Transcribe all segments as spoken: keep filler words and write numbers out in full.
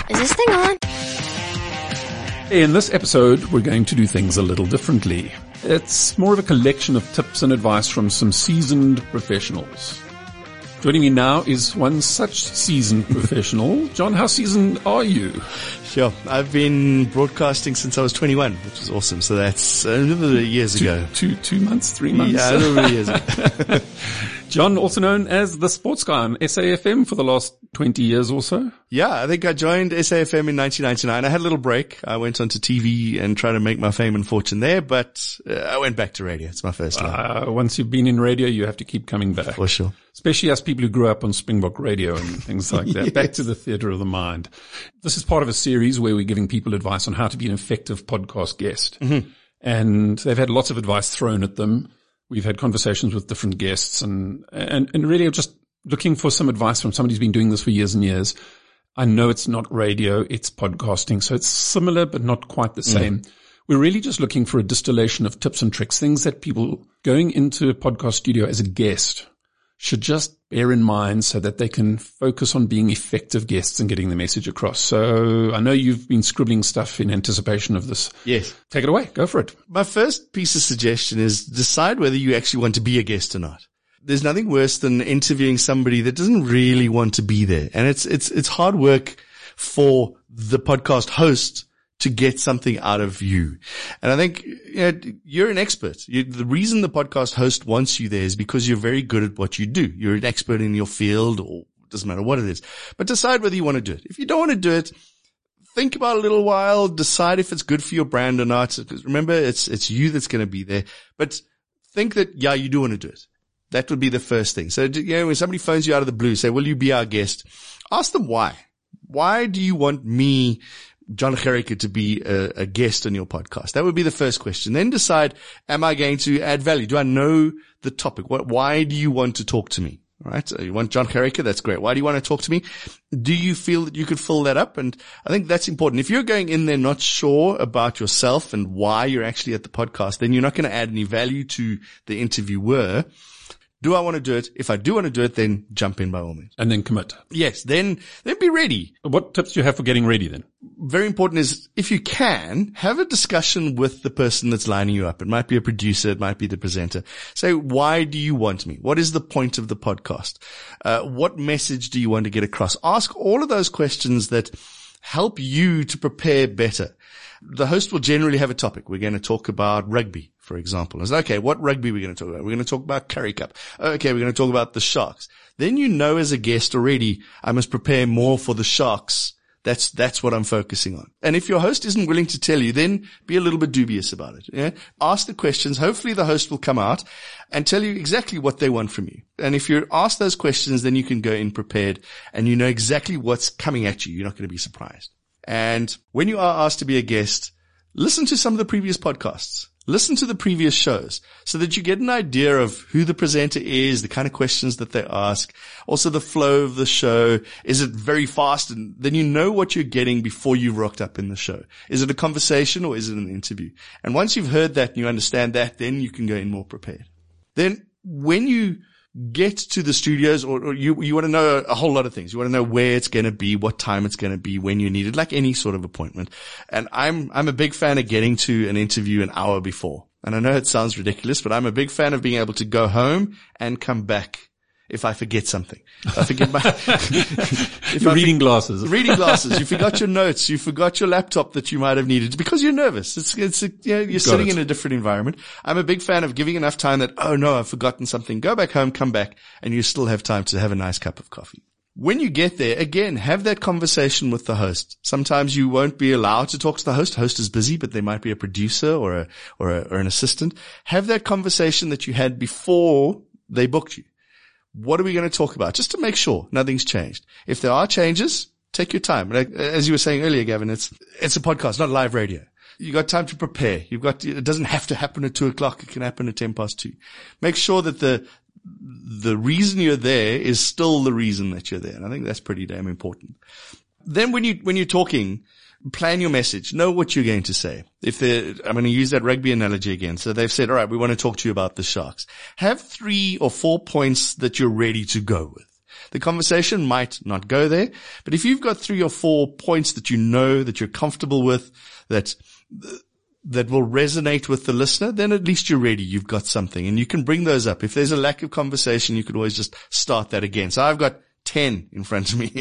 Is this thing on? In this episode, we're going to do things a little differently. It's more of a collection of tips and advice from some seasoned professionals. Joining me now is one such seasoned professional. John, how seasoned are you? Sure. I've been broadcasting since I was twenty-one, which is awesome. So that's a little bit of years two, ago. Two, two months, three months? Yeah, a little bit of years ago. John, also known as the Sports Guy on S A F M for the last twenty years or so. Yeah, I think I joined S A F M in nineteen ninety-nine. I had a little break. I went onto T V and tried to make my fame and fortune there, but uh, I went back to radio. It's my first love. Uh, once you've been in radio, you have to keep coming back. For sure. Especially as people who grew up on Springbok Radio and things like that. Yes. Back to the theatre of the mind. This is part of a series where we're giving people advice on how to be an effective podcast guest. Mm-hmm. And they've had lots of advice thrown at them. We've had conversations with different guests and, and, and really just looking for some advice from somebody who's been doing this for years and years. I know it's not radio, it's podcasting. So it's similar, but not quite the same. Mm. We're really just looking for a distillation of tips and tricks, things that people going into a podcast studio as a guest should just bear in mind so that they can focus on being effective guests and getting the message across. So I know you've been scribbling stuff in anticipation of this. Yes. Take it away. Go for it. My first piece of suggestion is decide whether you actually want to be a guest or not. There's nothing worse than interviewing somebody that doesn't really want to be there. And it's, it's, it's hard work for the podcast host to get something out of you. And I think you know, you're an expert. You, the reason the podcast host wants you there is because you're very good at what you do. You're an expert in your field, or it doesn't matter what it is. But decide whether you want to do it. If you don't want to do it, think about it a little while, decide if it's good for your brand or not. Because remember, it's, it's you that's going to be there. But think that, yeah, you do want to do it. That would be the first thing. So, you know, when somebody phones you out of the blue, say, will you be our guest? Ask them why. Why do you want me, John Gericke, to be a, a guest on your podcast? That would be the first question. Then decide, am I going to add value? Do I know the topic? What, why do you want to talk to me? All right. So you want John Gericke? That's great. Why do you want to talk to me? Do you feel that you could fill that up? And I think that's important. If you're going in there not sure about yourself and why you're actually at the podcast, then you're not going to add any value to the interviewer. Do I want to do it? If I do want to do it, then jump in by all means. And then commit. Yes. Then, then be ready. What tips do you have for getting ready then? Very important is if you can, have a discussion with the person that's lining you up. It might be a producer. It might be the presenter. Say, why do you want me? What is the point of the podcast? Uh, what message do you want to get across? Ask all of those questions that help you to prepare better. The host will generally have a topic. We're going to talk about rugby, for example. It's okay, what rugby are we going to talk about? We're going to talk about Currie Cup. Okay, we're going to talk about the Sharks. Then you know as a guest already, I must prepare more for the Sharks. That's, that's what I'm focusing on. And if your host isn't willing to tell you, then be a little bit dubious about it. Yeah? Ask the questions. Hopefully the host will come out and tell you exactly what they want from you. And if you're asked those questions, then you can go in prepared and you know exactly what's coming at you. You're not going to be surprised. And when you are asked to be a guest, listen to some of the previous podcasts. Listen to the previous shows so that you get an idea of who the presenter is, the kind of questions that they ask, also the flow of the show. Is it very fast? And then you know what you're getting before you've rocked up in the show. Is it a conversation or is it an interview? And once you've heard that and you understand that, then you can go in more prepared. Then when you get to the studios, or, or you, you want to know a, a whole lot of things. You want to know where it's going to be, what time it's going to be, when you need it, like any sort of appointment. And I'm, I'm a big fan of getting to an interview an hour before. And I know it sounds ridiculous, but I'm a big fan of being able to go home and come back if I forget something. I forget my, if you're reading glasses, reading glasses. You forgot your notes. You forgot your laptop that you might have needed because you're nervous. It's, it's, a, you know, you're Got sitting it. in a different environment. I'm a big fan of giving enough time that, oh no, I've forgotten something. Go back home, come back, and you still have time to have a nice cup of coffee. When you get there, again, have that conversation with the host. Sometimes you won't be allowed to talk to the host. Host is busy, but there might be a producer or a, or a, or an assistant. Have that conversation that you had before they booked you. What are we going to talk about? Just to make sure nothing's changed. If there are changes, take your time. As you were saying earlier, Gavin, it's, it's a podcast, not live radio. You got time to prepare. You've got, it doesn't have to happen at two o'clock. It can happen at ten past two. Make sure that the, the reason you're there is still the reason that you're there. And I think that's pretty damn important. Then when you, when you're talking, plan your message. Know what you're going to say. If they're, I'm going to use that rugby analogy again. So they've said, all right, we want to talk to you about the Sharks. Have three or four points that you're ready to go with. The conversation might not go there, but if you've got three or four points that you know, that you're comfortable with, that, that will resonate with the listener, then at least you're ready. You've got something and you can bring those up. If there's a lack of conversation, you could always just start that again. So I've got ten in front of me,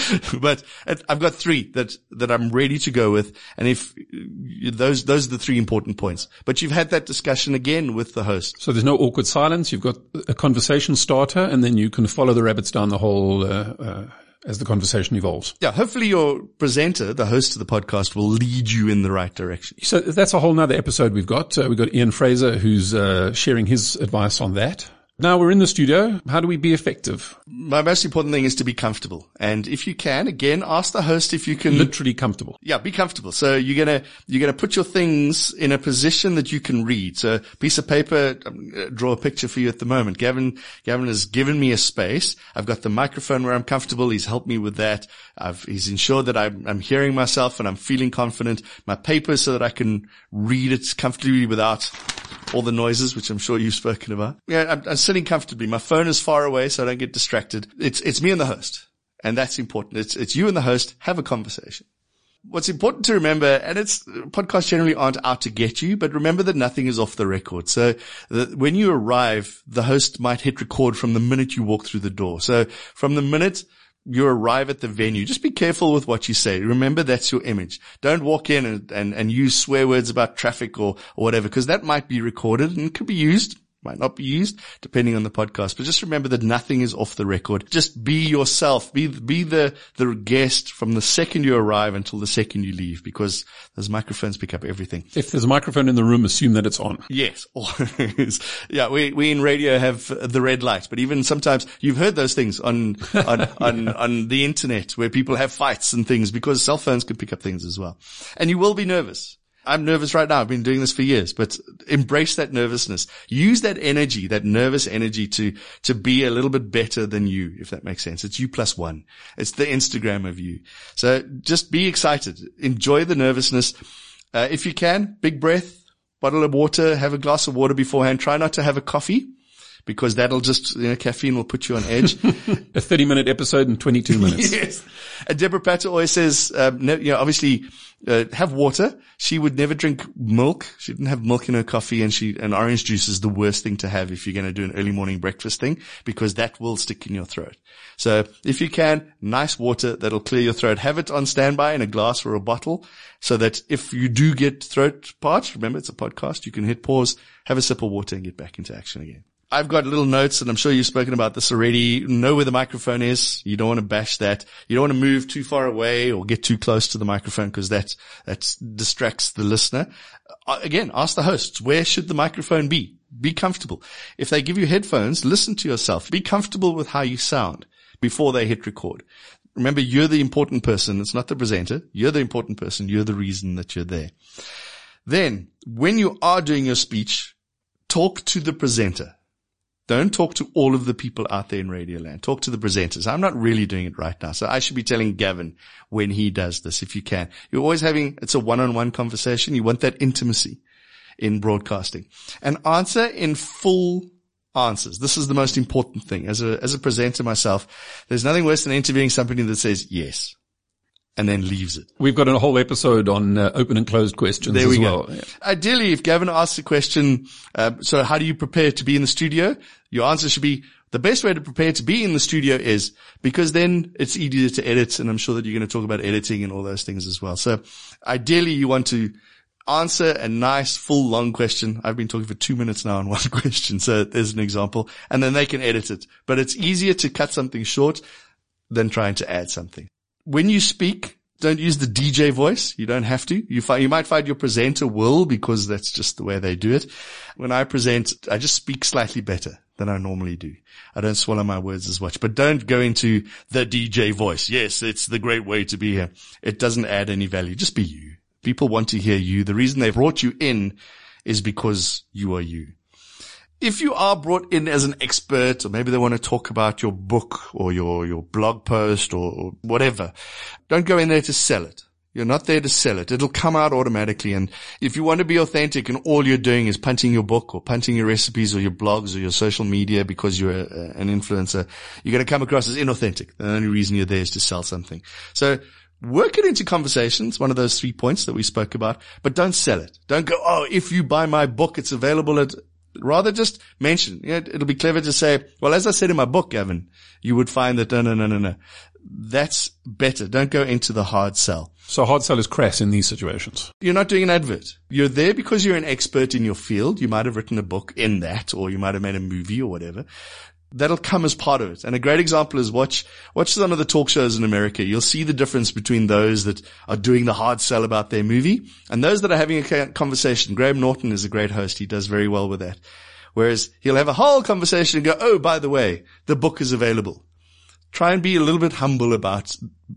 but I've got three that, that I'm ready to go with. And if those, those are the three important points, but you've had that discussion again with the host. So there's no awkward silence. You've got a conversation starter and then you can follow the rabbits down the hole, uh, uh, as the conversation evolves. Yeah. Hopefully your presenter, the host of the podcast, will lead you in the right direction. So that's a whole nother episode we've got. Uh, we've got Ian Fraser who's, uh, sharing his advice on that. Now we're in the studio. How do we be effective? My most important thing is to be comfortable. And if you can, again, ask the host if you can. Literally comfortable. Yeah, be comfortable. So you're going to, you're going to put your things in a position that you can read. So piece of paper, um, draw a picture for you at the moment. Gavin, Gavin has given me a space. I've got the microphone where I'm comfortable. He's helped me with that. I've, he's ensured that I'm, I'm hearing myself and I'm feeling confident. My paper so that I can read it comfortably without all the noises, which I'm sure you've spoken about. Yeah, I'm, I'm sitting comfortably. My phone is far away so I don't get distracted. It's, it's me and the host. And that's important. It's, it's you and the host. Have a conversation. What's important to remember, and it's, podcasts generally aren't out to get you, but remember that nothing is off the record. So the, when you arrive, the host might hit record from the minute you walk through the door. So from the minute you arrive at the venue, just be careful with what you say. Remember, that's your image. Don't walk in and, and, and use swear words about traffic or, or whatever, because that might be recorded and could be used. Might not be used depending on the podcast, but just remember that nothing is off the record. Just be yourself. Be, be the, the guest from the second you arrive until the second you leave, because those microphones pick up everything. If there's a microphone in the room, assume that it's on. Yes, always. Yeah, we, we in radio have the red light, but even sometimes you've heard those things on, on, on, on the internet where people have fights and things because cell phones can pick up things as well. And you will be nervous. I'm nervous right now. I've been doing this for years, but embrace that nervousness. Use that energy, that nervous energy to, to be a little bit better than you, if that makes sense. It's you plus one. It's the Instagram of you. So just be excited. Enjoy the nervousness. Uh, if you can, big breath, bottle of water, have a glass of water beforehand. Try not to have a coffee, because that'll just, you know, caffeine will put you on edge. A thirty minute episode in twenty-two minutes. Yes. And Deborah Patter always says, um, no, you know, obviously, uh, have water. She would never drink milk. She didn't have milk in her coffee, and she, and orange juice is the worst thing to have if you're going to do an early morning breakfast thing, because that will stick in your throat. So if you can, nice water that'll clear your throat. Have it on standby in a glass or a bottle, so that if you do get throat parched, remember it's a podcast, you can hit pause, have a sip of water and get back into action again. I've got little notes, and I'm sure you've spoken about this already. Know where the microphone is. You don't want to bash that. You don't want to move too far away or get too close to the microphone, because that, that distracts the listener. Uh, again, ask the hosts, where should the microphone be? Be comfortable. If they give you headphones, listen to yourself. Be comfortable with how you sound before they hit record. Remember, you're the important person. It's not the presenter. You're the important person. You're the reason that you're there. Then, when you are doing your speech, talk to the presenter. Don't talk to all of the people out there in Radioland. Talk to the presenters. I'm not really doing it right now, so I should be telling Gavin when he does this, if you can. You're always having, it's a one-on-one conversation. You want that intimacy in broadcasting. And answer in full answers. This is the most important thing. As a, as a presenter myself, there's nothing worse than interviewing somebody that says yes and then leaves it. We've got a whole episode on uh, open and closed questions there as we well. Go. Yeah. Ideally, if Gavin asks a question, uh, so how do you prepare to be in the studio? Your answer should be, the best way to prepare to be in the studio is, because then it's easier to edit, and I'm sure that you're going to talk about editing and all those things as well. So ideally, you want to answer a nice, full, long question. I've been talking for two minutes now on one question, so there's an example, and then they can edit it. But it's easier to cut something short than trying to add something. When you speak, don't use the D J voice. You don't have to. You find, you might find your presenter will, because that's just the way they do it. When I present, I just speak slightly better than I normally do. I don't swallow my words as much, but don't go into the D J voice. Yes, it's the great way to be here. It doesn't add any value. Just be you. People want to hear you. The reason they brought you in is because you are you. If you are brought in as an expert, or maybe they want to talk about your book or your, your blog post or, or whatever, don't go in there to sell it. You're not there to sell it. It'll come out automatically. And if you want to be authentic and all you're doing is punting your book or punting your recipes or your blogs or your social media because you're a, a, an influencer, you're going to come across as inauthentic. The only reason you're there is to sell something. So work it into conversations, one of those three points that we spoke about, but don't sell it. Don't go, oh, if you buy my book, it's available at, rather just mention. You know, it'll be clever to say, well, as I said in my book, Gavin, you would find that no, no, no, no, no. That's better. Don't go into the hard sell. So hard sell is crass in these situations. You're not doing an advert. You're there because you're an expert in your field. You might have written a book in that, or you might have made a movie or whatever. That'll come as part of it. And a great example is watch, watch some of the talk shows in America. You'll see the difference between those that are doing the hard sell about their movie and those that are having a conversation. Graham Norton is a great host. He does very well with that. Whereas he'll have a whole conversation and go, oh, by the way, the book is available. Try and be a little bit humble about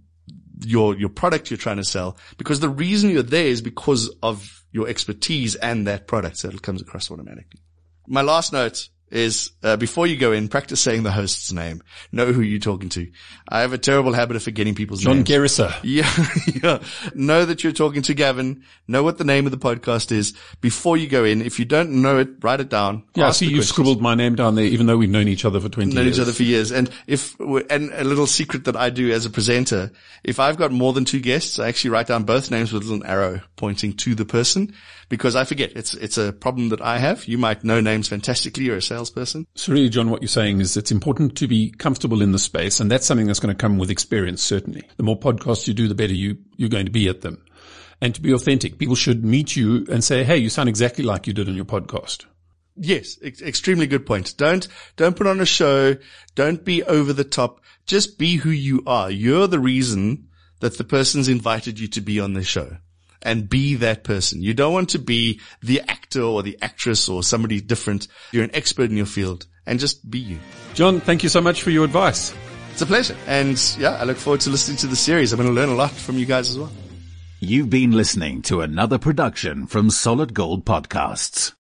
your, your product you're trying to sell, because the reason you're there is because of your expertise and that product. So it comes across automatically. My last note is, uh, before you go in, practice saying the host's name. Know who you're talking to. I have a terrible habit of forgetting people's John names. John Gerrisa. Yeah, yeah. Know that you're talking to Gavin. Know what the name of the podcast is before you go in. If you don't know it, write it down. Yeah, I see you scribbled my name down there, even though we've known each other for twenty known years. Known each other for years. And if, and a little secret that I do as a presenter, if I've got more than two guests, I actually write down both names with a little arrow pointing to the person, because I forget. It's, it's a problem that I have. You might know names fantastically. You're a salesperson. So really, John, what you're saying is it's important to be comfortable in the space, and that's something that's going to come with experience, certainly. The more podcasts you do, the better you, you're going to be at them. And to be authentic, people should meet you and say, hey, you sound exactly like you did on your podcast. Yes, ex- extremely good point. Don't, don't put on a show. Don't be over the top. Just be who you are. You're the reason that the person's invited you to be on the show. And be that person. You don't want to be the actor or the actress or somebody different. You're an expert in your field, and just be you. John, thank you so much for your advice. It's a pleasure. And yeah, I look forward to listening to the series. I'm going to learn a lot from you guys as well. You've been listening to another production from Solid Gold Podcasts.